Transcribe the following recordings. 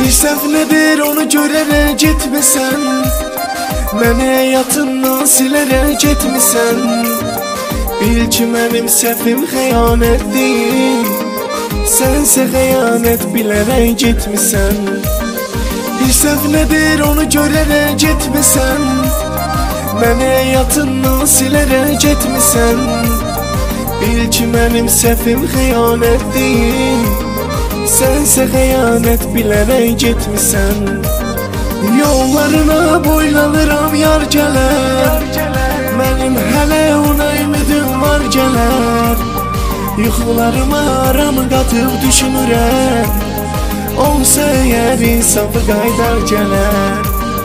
Bir səhv nədir onu görərək getməsən, məni həyatından silərək getməsən. Bil ki mənim səhvim xəyanətdir, sənsə xəyanət bilərək getməsən. Bir səhv nədir onu görərək getməsən, məni həyatından silərək getməsən. Bil ki mənim səhvim xəyanətdir, sənsə xəyanət bilərək getməsən. Yollarına boylanıram yar gələr, mənim hələ ona ümidim var gələr. Yuxularıma aram qatıb düşünürəm, olsa əgər insafı qaydar gələr.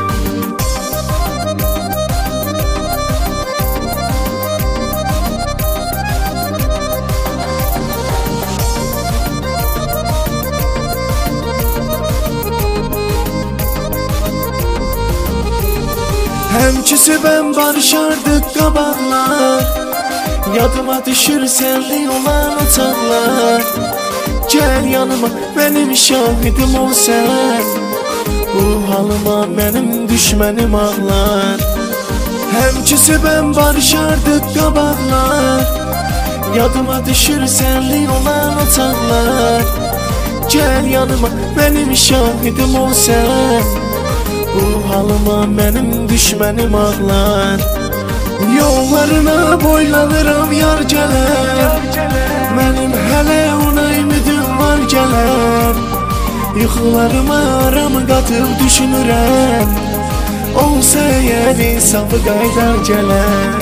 Həmkisi mən barışardıq qabaqlar, yadıma düşür sənli olan otaqlar. Gəl yanıma mənim şahidim ol sən, bu halıma mənim düşmənim ağlar. Həmkisi mən barışardıq qabaqlar, yadıma düşür sənli olan otaqlar. Gəl yanıma mənim şahidim ol sən, bu halıma mənim düşmənim ağlar. Yollarına boylanıram yar gələr, mənim hələ ona ümidim var gələr. Yuxularıma aram qatıb düşünürəm, olsa əgər insafı qaydar gələr.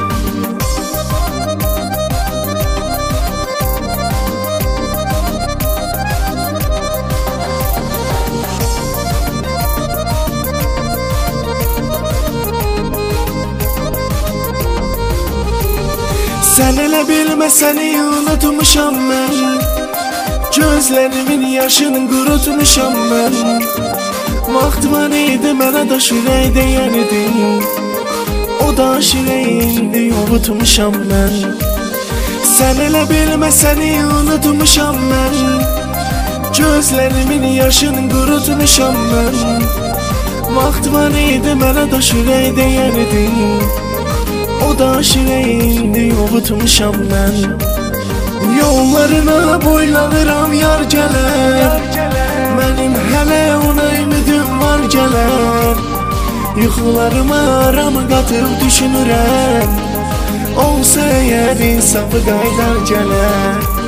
Sən elə bilmə səni unutmuşam mən, gözlərimin yaşını qurutmuşam mən. Vaxt var idi mənə daş ürək deyərdin, o daş ürəyini unutmuşam mən. Sən elə bilmə səni unutmuşam mən, gözlərimin yaşını qurutmuşam mən. Vaxt var idi mənə daş ürək deyərdin, o daş ürəyini unutmuşam mən. Yollarına boylanıram yar gələr, mənim hələ ona ümidim var gələr. Yuxularıma aram qatıb düşünürəm, olsa əgər insafı qaydar gələr.